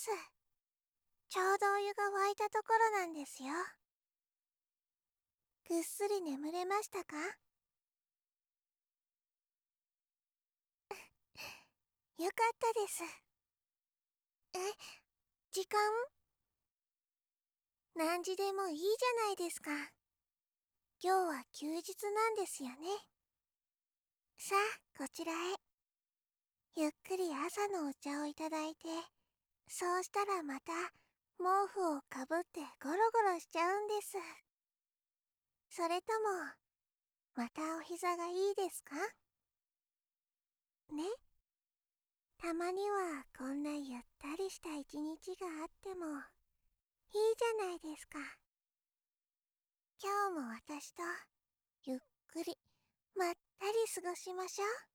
。ちょうどお湯が沸いたところなんですよ。ぐっすり眠れましたか？よかったです。え、時間？何時でもいいじゃないですか。今日は休日なんですよね。さあ、こちらへ。ゆっくり朝のお茶をいただいて、そうしたらまた毛布をかぶってゴロゴロしちゃうんです。それとも、またお膝がいいですか？ね。たまにはこんなゆったりした一日があってもいいじゃないですか。今日も私とゆっくりまったり過ごしましょう。